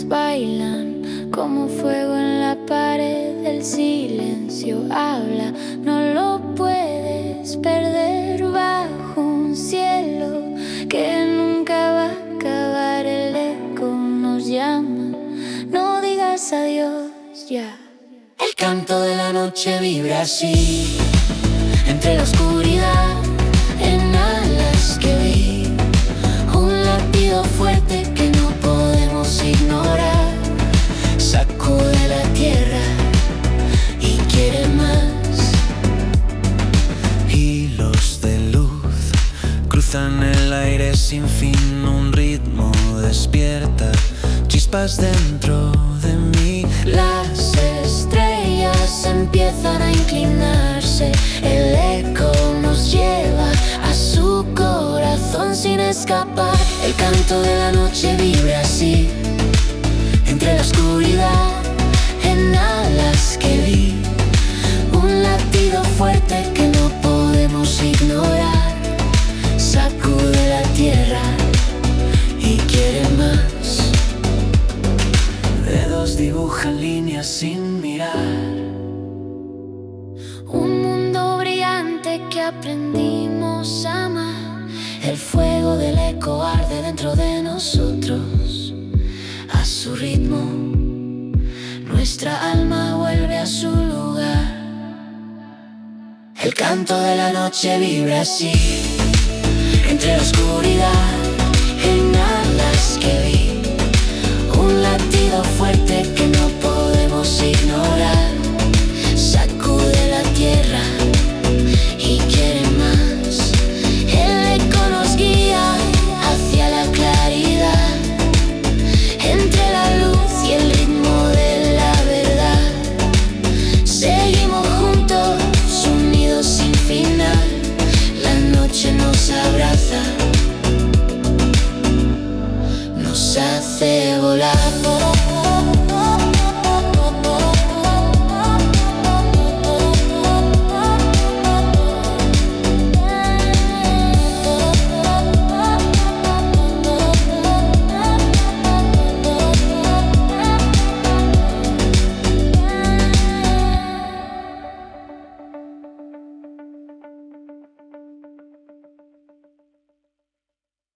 bailan como fuego en la pared. El silencio habla, no lo puedes perder. Bajo un cielo que nunca va a acabar, el eco nos llama, no digas adiós ya. El canto de la noche vibra así, entre la oscuridad, en alas que vi, un latido fuerte que no podemos ignorar. Sacude la tierra y quiere más. Hilos de luz cruzan el aire sin fin, un ritmo despierta chispas dentro de mí. Las estrellas empiezan a inclinarse, el eco nos lleva a su corazón sin escapar. El canto de la noche vibra así, entre la oscuridad, en alas que vi, un latido fuerte que no podemos ignorar. Sacude la tierra y quiere más. Dedos dibujan líneas sin mirar, Un mundo brillante que aprendimos a amar. El fuego del eco arde dentro de nosotros. A su ritmo, nuestra alma vuelve a su lugar. El canto de la noche vibra así, entre la oscuridad, en alas que vi, un latido fuerte